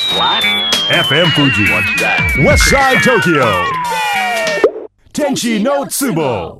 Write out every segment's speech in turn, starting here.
FM Fuji West Side Tokyo Tenchi no Tsubo。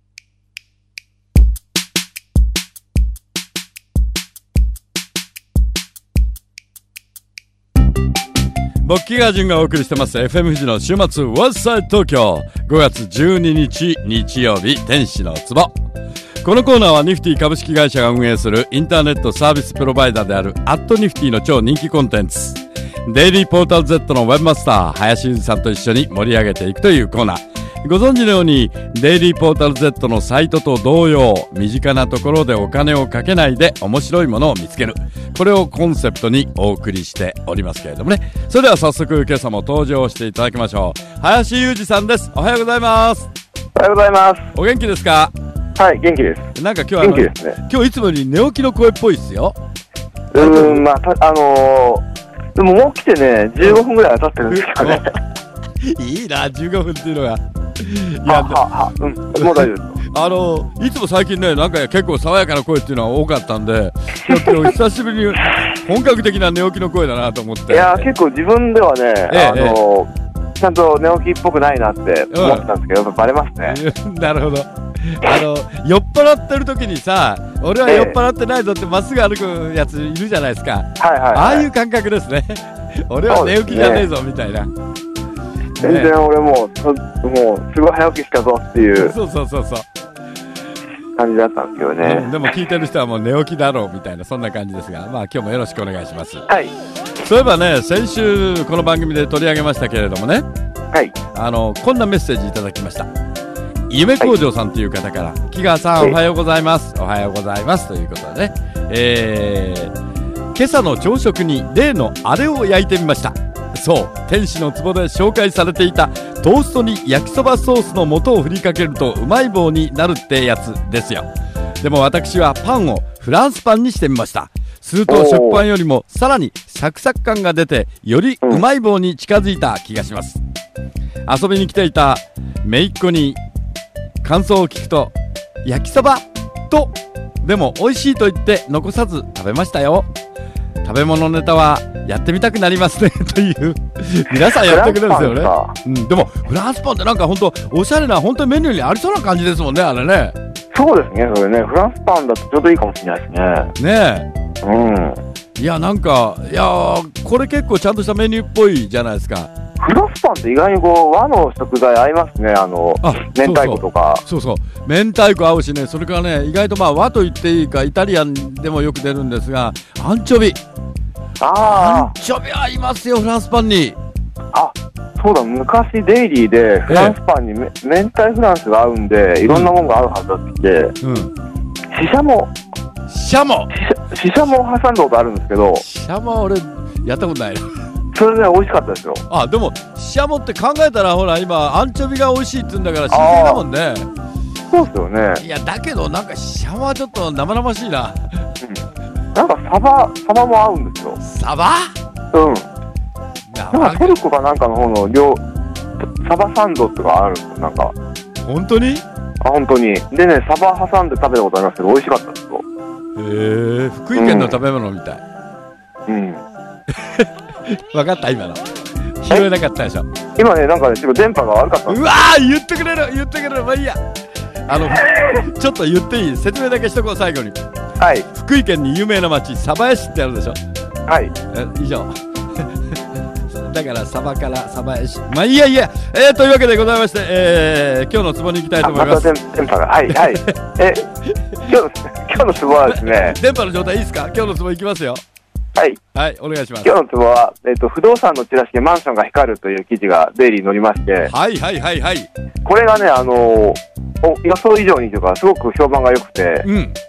僕木川淳がお送りしてます FM 富士の週末ウォッサイ東京5月12日日曜日天使の壺。このコーナーはニフティ株式会社が運営するインターネットサービスプロバイダーであるアットニフティの超人気コンテンツデイリーポータル Z のウェブマスター林裕二さんと一緒に盛り上げていくというコーナー。ご存知のようにデイリーポータル Z のサイトと同様身近なところでお金をかけないで面白いものを見つける、これをコンセプトにお送りしておりますけれどもね。それでは早速今朝も登場していただきましょう。林裕二さんです。おはようございます。 おはようございます。 お元気ですか？ はい、元気です。 なんか今日元気ですね。 今日いつもより寝起きの声っぽいですよ。 まあでももう来てね15分ぐらいは経ってるんですけどねいいな15分っていうのがいやもう大丈夫です。いつも最近ねなんか結構爽やかな声っていうのは多かったんで今日久しぶりに本格的な寝起きの声だなと思って。 いや結構自分ではね、ちゃんと寝起きっぽくないなって思ってたんですけど、やっぱバレますねなるほど。酔っ払ってる時にさ俺は酔っ払ってないぞってまっすぐ歩くやついるじゃないですか、ああいう感覚ですね俺は寝起きじゃねえぞみたいな。 全然俺もうすごい早起きしたぞっていうそう感じだったんですけどね、 でも聞いてる人はもう寝起きだろうみたいなそんな感じですが、まあ今日もよろしくお願いします。 はい。 そういえばね先週この番組で取り上げましたけれどもね、 はい、 こんなメッセージいただきました。夢工場さんという方から、木川さんおはようございます、おはようございますということでね、今朝の朝食に例のあれを焼いてみました。そう天使の壺で紹介されていたトーストに焼きそばソースの素を振りかけるとうまい棒になるってやつですよ。でも私はパンをフランスパンにしてみました。すると食パンよりもさらにサクサク感が出てよりうまい棒に近づいた気がします。遊びに来ていた姪っ子に感想を聞くと焼きそばとでも美味しいと言って残さず食べましたよ。食べ物ネタはやってみたくなりますねという皆さんやってくれるんですよね、でもフランスパンってなんか本当おしゃれな本当にメニューにありそうな感じですもんねあれね。 そうですね、それねフランスパンだとちょうどいいかもしれないですね。 ねえ、いやなんかこれ結構ちゃんとしたメニューっぽいじゃないですか。 フランスパンって意外に和の食材合いますね。明太子とかそう明太子合うしね。それからね意外と和と言っていいかイタリアンでもよく出るんですがアンチョビ合いますよフランスパンに。 そうだ、昔デイリーでフランスパンに明太フランスが合うんでいろんなものが合うはずだって言って、シシャモ挟んだことあるんですけど、 シシャモ俺やったことないそれね美味しかったですよ。 でもシシャモって考えたらほら今アンチョビが美味しいって言うんだから新鮮だもんね。 そうですよね。 いやだけどなんかシシャモはちょっと生々しいな、 なんかサバも合うんですよ。 サバ？ なんかトルコかなんかの方のサバサンドとかあるんですよ。なんか本当に？ 本当に。でねサバ挟んで食べたことありますけど美味しかったですよ。 福井県の食べ物みたい。分かった今の拾えなかったでしょ。 今ねなんかねちょっと電波が悪かった。 うわー言ってくれるまあいいやちょっと言っていい？説明だけしとこう最後に。はい。福井県に有名な町鯖江市ってあるでしょ。はい。以上だからサバから鯖江市。まあいいやというわけでございまして、今日のツボに行きたいと思います。 また電波がはい今日のツボはですね電波の状態いいですか？今日のツボいきますよ。はい、お願いします。 今日のツボは、不動産のチラシでマンションが光るという記事がデイリーに載りまして、これがね予想以上にというかすごく評判が良くて、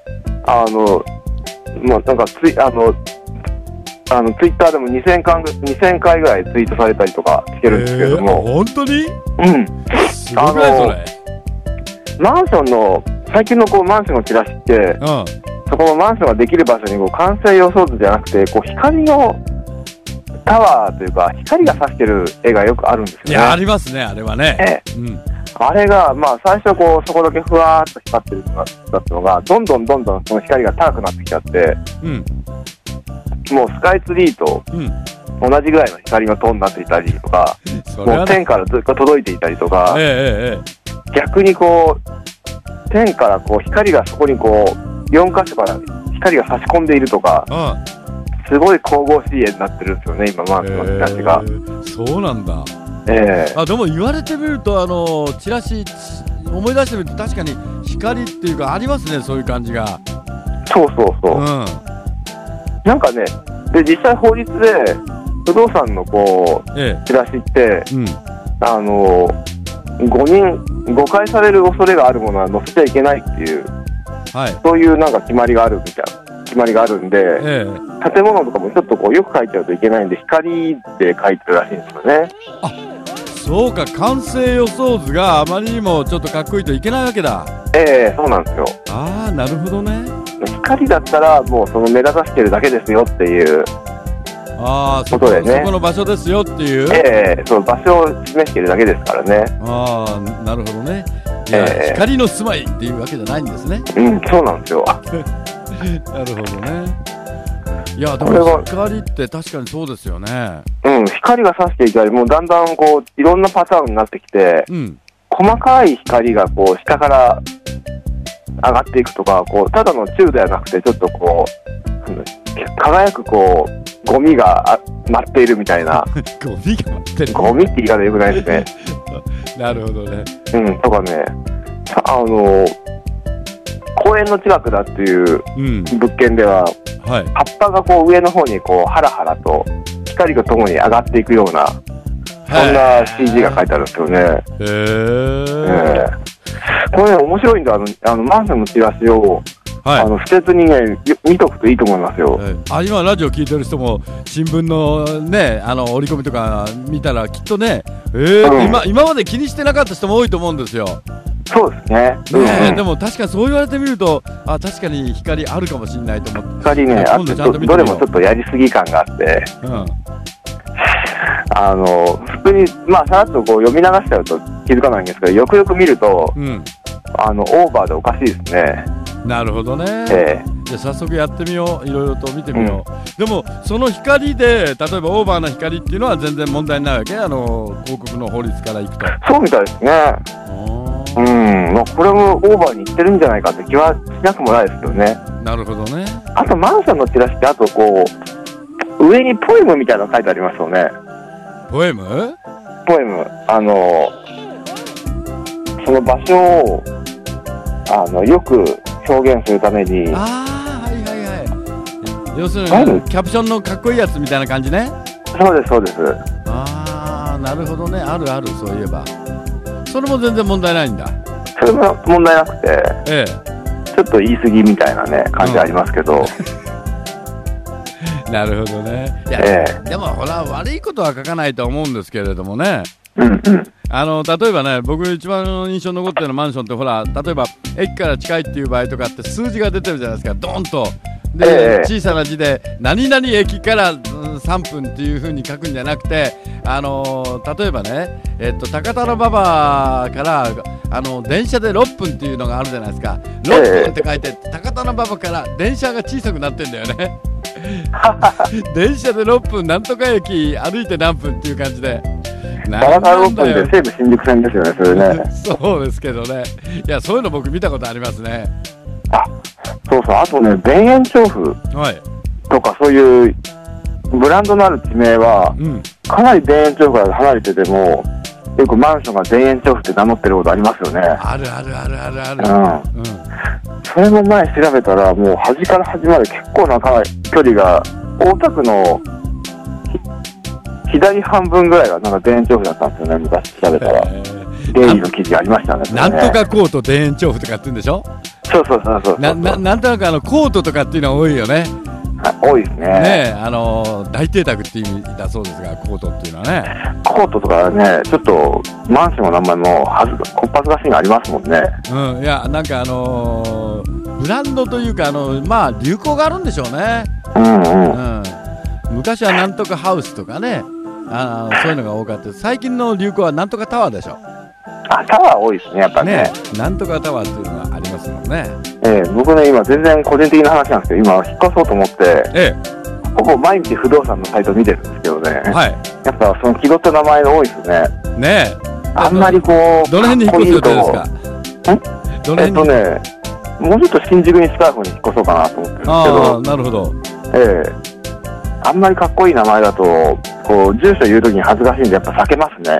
なんかツイッターでも2000回ぐらいツイートされたりとかしてるんですけれども、 本当に？すごいねそれ。 マンションの最近のマンションのチラシって、そこのマンションができる場所に完成予想図じゃなくて光のタワーというか光が差してる絵がよくあるんですよね。 いやありますねあれはね。 あれが最初そこだけふわーっと光ってるのだったのがどんどんその光が高くなってきちゃって、もうスカイツリーと同じぐらいの光のトーンになっていたりとか、もう天からずっと届いていたりとか、逆にこう天からこう光がそこにこう4箇所から光が差し込んでいるとか、すごい神々しい絵になってるんですよね、今マンションのチラシが。 そうなんだ。でも言われてみるとチラシ思い出してみると確かに光っていうかありますね、そういう感じが。 そう、なんかね、で実際法律で不動産のこう、チラシって、誤解される恐れがあるものは載せちゃいけないっていう、そういうなんか決まりがあるんで、建物とかもちょっとこうよく書いちゃうといけないんで、光で書いてるらしいんですよね。 そうか、完成予想図があまりにもちょっとかっこいいといけないわけだ。 そうなんですよ。 なるほどね。 光だったらもうその目立たしてるだけですよっていうことでね、 そこの場所ですよっていう、 そう場所を示してるだけですからね。 なるほどね。光の住まいっていうわけじゃないんですね。 そうなんですよ。 なるほどね。いやでも光って確かにそうですよね。 光が差していたり、もうだんだんこういろんなパターンになってきて、細かい光がこう下から上がっていくとか、こうただの宙ではなくてちょっとこう輝くこうゴミが舞っているみたいなゴミが舞ってる、 ゴミって言い方よくないですね。 なるほどね。 とかね、公園の近くだっていう物件では、葉っぱがこう上の方にこうハラハラと光とともに上がっていくような、そんな CG が書いてあるんですよね。これね、面白いんで、マンションのチラシを、不切にね、見とくといいと思いますよ。 今ラジオ聞いてる人も新聞のね、折り込みとか見たらきっとね、今まで気にしてなかった人も多いと思うんですよ。 そうですね。 でも確かにそう言われてみると、確かに光あるかもしれないと思って。 光ね、あってどれもちょっとやりすぎ感があって、普通にさらっとこう読み流しちゃうと気づかないんですけど、よくよく見ると、オーバーでおかしいですね。 なるほどね。じゃあ早速やってみよう。いろいろと見てみよう。でもその光で、例えばオーバーな光っていうのは全然問題ないわけ？広告の法律からいくと。 そうみたいですね。これもオーバーにいってるんじゃないかって気はしなくもないですけどね。なるほどね。あとマンションのチラシって、あとこう上にポエムみたいなの書いてありますよね。ポエム、その場所をよく表現するために、要するにキャプションのかっこいいやつみたいな感じね。そうです。 なるほどね。あるそういえば。それも全然問題ないんだ。 それも問題なくて、ちょっと言い過ぎみたいなね感じありますけど。 なるほどね。いや、でもほら悪いことは書かないと思うんですけれどもね。例えばね、僕一番印象に残ってるマンションって、ほら例えば駅から近いっていう場合とかって数字が出てるじゃないですか、ドーンと。で、小さな字で何々駅から3分っていう風に書くんじゃなくて、例えばね、高田馬場から電車で6分っていうのがあるじゃないですか。6分って書いて、高田馬場から電車が小さくなってんだよね。電車で6分なんとか駅歩いて何分っていう感じで、 高田6分で西武新宿線ですよね、それね。 そうですけどね。いや、そういうの僕見たことありますね。 そう、あとね、田園調布とかそういうブランドのある地名は、かなり田園調布から離れてても、よくマンションが田園調布って名乗ってることありますよね。ある。それも前調べたら、もう端から端まで結構な距離が、大田区の左半分ぐらいがなんか田園調布だったんですよね、昔調べたら。デイリーの記事ありましたね。 なんとかコート田園調布とかって言うんでしょ。 そう。 なんとなくコートとかっていうのは多いよね。 多いですね。 大邸宅っていう意味だそうですが、コートっていうのはね。 コートとかね、ちょっとマンションの名前もこっぱずかしいのありますもんね。 いや、なんかブランドというか流行があるんでしょうね。昔はなんとかハウスとかね、そういうのが多かった。最近の流行はなんとかタワーでしょ。 タワー多いですね、やっぱね。 なんとかタワーっていうのがありますもんね。 僕ね、今全然個人的な話なんですけど、今引っ越そうと思って、北ぼ毎日不動産のサイト見てるんですけどね、 はい、 やっぱその気取った名前が多いですね。 ねえ、 あんまりこう、 どの辺に引っ越す予定ですか？どの辺に？ もうちょっと新宿に近い方に引っ越そうかなと思ってるんですけど。 ああ、なるほど。 あんまりかっこいい名前だと、こう住所言うときに恥ずかしいんでやっぱ避けますね。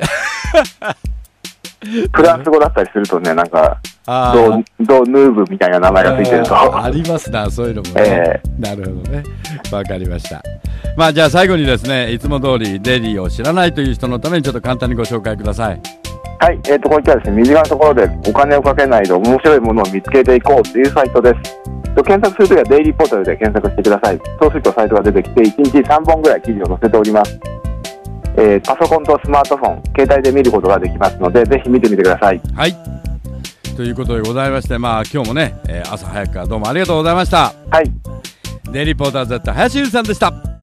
フランス語だったりするとね、なんかドヌーブみたいな名前がついてるとありますな、そういうのもね、なるほどね、わかりました。まあじゃあ最後にですね、いつも通りデイリーを知らないという人のためにちょっと簡単にご紹介ください。 はい、こういったですね、身近なところでお金をかけないで面白いものを見つけていこうというサイトです。検索するときはデイリーポータルで検索してください。そうするとサイトが出てきて、1日3本ぐらい記事を載せております。パソコンとスマートフォン、携帯で見ることができますので、ぜひ見てみてください。 はい、ということでございまして、まあ今日もね、朝早くからどうもありがとうございました。 はい、 デイリーポーター Z 林優さんでした。